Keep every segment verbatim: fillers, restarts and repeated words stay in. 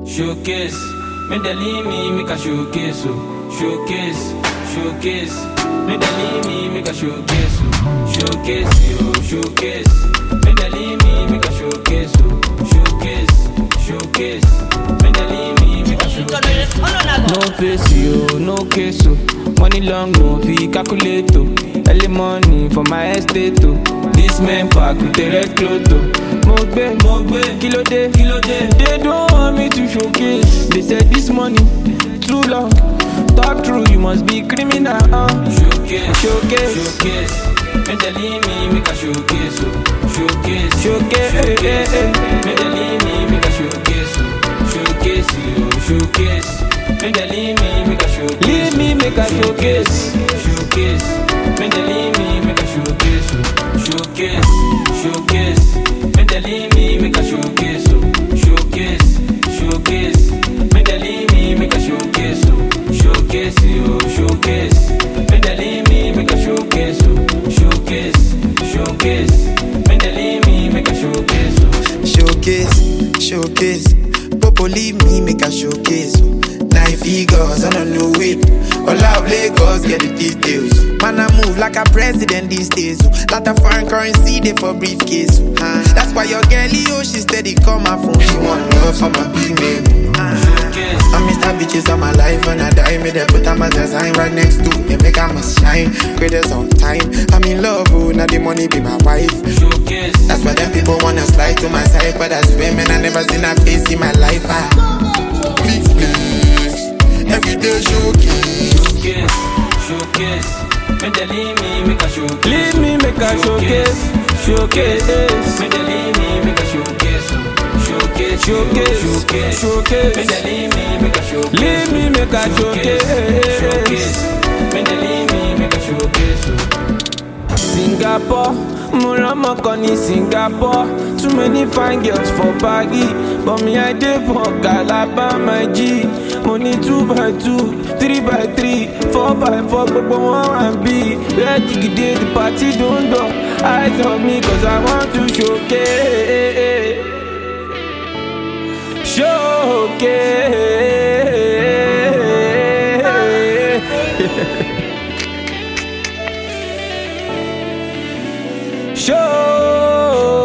Showcase, me they leave me, make a showcase, oh. Showcase, showcase, me they leave me, make a showcase, oh. Showcase, yo, showcase, me they leave me, make a showcase, oh. Showcase, showcase, me they leave me, make a showcase. No face, yo, no case, oh. Money long, no fee, calculate, oh. Early money for my estate, oh. This man pack with the red cloth, oh. Mogbe, Mogbe, kilo day, kilo day. They don't want me to showcase. They said this money too long. Talk true, you must be criminal. Uh. Showcase, showcase, showcase. Make they leave me, make a showcase. Oh. Showcase, showcase, showcase. Eh, eh, eh. Make they leave me, make a showcase. Oh. Showcase, oh, showcase. Make they leave me, make a showcase. Leave me, make a showcase. Showcase. Make they leave me, make a showcase. Oh. Showcase, showcase. Make they leave me, make a showcase, oh. Showcase, showcase. Make they leave me, make a showcase, oh. Showcase, oh, showcase. Make they leave me, make a showcase, oh. Showcase, showcase. Make they leave me, make a showcase, oh. Showcase, showcase. Popo leave me, make a showcase, oh. Nine figures on a new whip. All of Lagos get the details. Man, I move like a president these days. Lot of foreign currency they for briefcase. Uh, that's why your girlie, oh, she steady call my phone. She want love from my big name. Uh, I Mister Bitches on my life when I die. Me they put on my design right next to me. Make I must shine. Greatest on time. I'm in love, oh, now the money be my wife. Showcase. That's why them people wanna slide to my side. But I swear, man, I never seen a face in my life. Ah. Please, please. Everyday showcase. Showcase, showcase. Make they leave me, make a showcase. Leave me, make a showcase. Showcase. Make they leave me, make a showcase. Showcase, Showcase. showcase. Showcase. Make they leave me, make a showcase. Leave me, make a showcase. Showcase. Make they leave me, make a showcase. Singapore, Murama Koni Singapore. Too many fine girls for baggy, but me I dey for Calabar, my G. Money two by two, three by three, four by four, but one and B. Ready to get the party don't do. Eyes on me 'cause I want to showcase, showcase.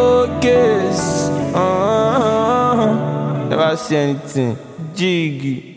Showcase, uh, never see anything. Jiggy.